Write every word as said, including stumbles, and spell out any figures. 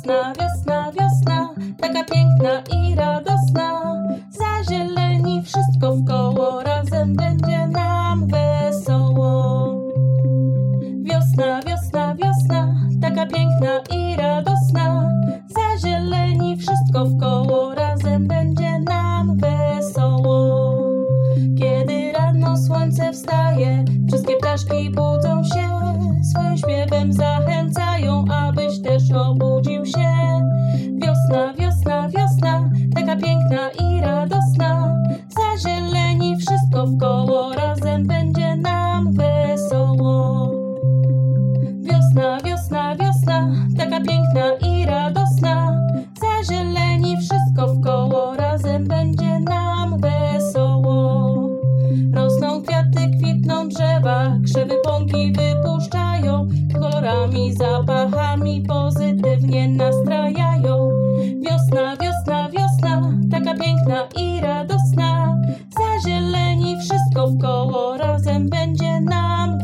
Wiosna, wiosna, wiosna, taka piękna i radosna. Zazieleni wszystko wkoło, razem będzie nam wesoło. Wiosna, wiosna, wiosna, taka piękna i radosna. Zazieleni wszystko wkoło, razem będzie nam wesoło. Kiedy rano słońce wstaje, wszystkie ptaszki budzą się, swoim śpiewem zachęcają, abyś też obudził się. Wiosna, wiosna, wiosna, taka piękna i radosna. Zazieleni wszystko wkoło, razem będzie nam wesoło. Wiosna, wiosna, wiosna, taka piękna i radosna. Zazieleni wszystko wkoło, razem będzie nam wesoło. Rosną kwiaty, kwitną drzewa, krzewy pąki wypuszczają, kolorami, zapachami pozytywnie nastrajają. Wiosna, wiosna, wiosna, taka piękna i radosna. Zazieleni wszystko wkoło, razem będzie nam